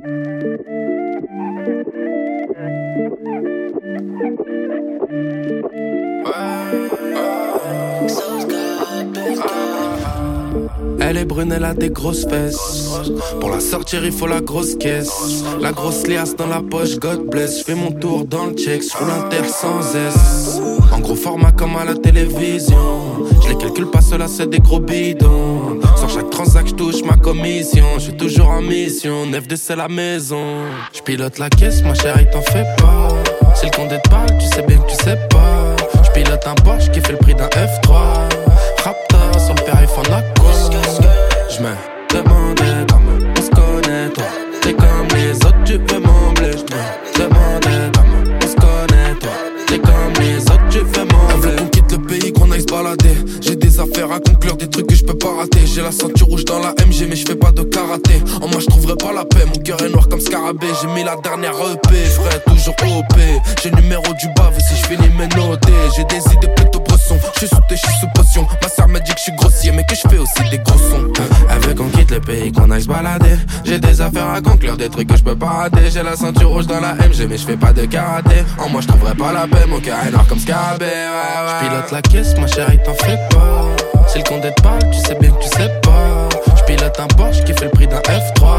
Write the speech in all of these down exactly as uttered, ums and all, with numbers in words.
Elle est brune, elle a des grosses fesses. Pour la sortir, il faut la grosse caisse. La grosse liasse dans la poche, God bless. J'fais mon tour dans le check, j'roule un terre sans S. En gros format comme à la télévision. J'les calcule pas, cela c'est des gros bidons. Sur chaque transac, j'touche ma commission. J'suis toujours en mission, neuf D c'est la maison. J'pilote la caisse, ma chérie, t'en fais pas. Si le condé te parle, tu sais bien que tu sais pas. J'pilote un Porsche qui fait le prix d'un F trois. Raptor sur le périph' en aqua. J'me demandais comment on se connaît toi. T'es comme les autres, tu veux m'embler. J'me demandais comment on se connaît toi. T'es comme les autres, tu veux m'embler. Elle veut qu'on quitte le pays, qu'on aille se balader. J'ai des affaires à conclure, des trucs que je peux pas rater. J'ai la ceinture rouge dans la M G mais je fais pas de karaté. En moi je trouverai pas la paix, mon cœur est noir comme scarabée. J'ai mis la dernière E P, j'ferai toujours O P. J'ai le numéro du bave et si je finis mes notés. J'ai des idées plutôt bressons, j'suis sous thé, j'suis sous potion. Ma sœur me dit que j'suis grossier mais que j'fais aussi des gros sons. Elle veut qu'on quitte le pays, qu'on aille se balader. J'ai des affaires à conclure, des trucs que je peux pas rater. J'ai la ceinture rouge dans la M G mais je fais pas de karaté. En moi je trouverai pas la paix, mon cœur est noir comme scarabée. Ouais, ouais. J'pilote la caisse, ma chérie t'en fais pas. Si le condé te parle, tu sais bien que tu sais pas. J'pilote un Porsche qui fait le prix d'un F trois.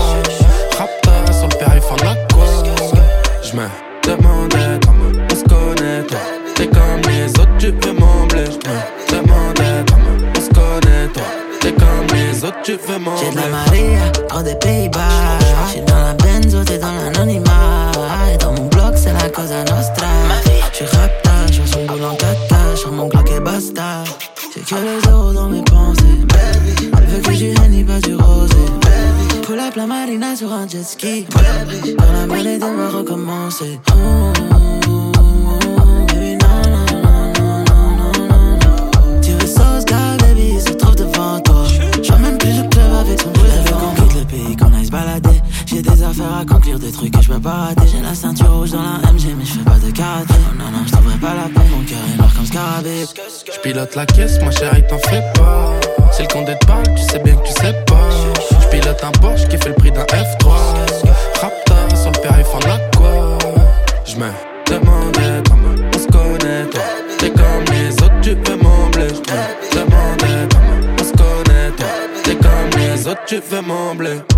Raptor sur le périph' en aqua. J'me demandais comment on se connaît toi. T'es comme les autres, tu veux m'embler. J'me demandais comment on se connaît toi. T'es comme les autres, tu veux m'embler. J'ai de la Maria, hors des Pays-Bas. J'suis dans la benzo, t'es dans l'anonymat. Et dans mon bloc, c'est la Cosa Nostra. J'suis rapta, j'suis son boule en caca. Sur mon Glock et basta. J'ai que les euros dans mes pensées. Baby, elle veut que j'y Henny, pas du rosé. Baby, pull up la marina sur un jet ski. Baby, quand la mêlée va recommencer. Oh, oh, oh, baby, non, non, non, non, non, non, non. Tu veux sauce, gars, baby, il se trouve devant toi. J'vois même plus le club avec son boulet. Elle veut qu'on quitte le pays, qu'on aille se balader. J'ai des affaires à conclure, des trucs que je peux pas rater. J'ai la ceinture rouge dans la M G mais je fais pas de karaté. Oh non non, je trouverai pas la paix, mon cœur est noir comme scarabée. J'pilote la caisse, ma chérie t'en fais pas. Si le condé te parle, tu sais bien que tu sais pas. J'pilote un Porsche qui fait le prix d'un F trois. Raptor sur le périph' en aqua. J'me demandais comment on se connaît toi. T'es comme les autres, tu veux m'embler. J'me demandais comment on se connaît toi. T'es comme les autres, tu veux m'embler.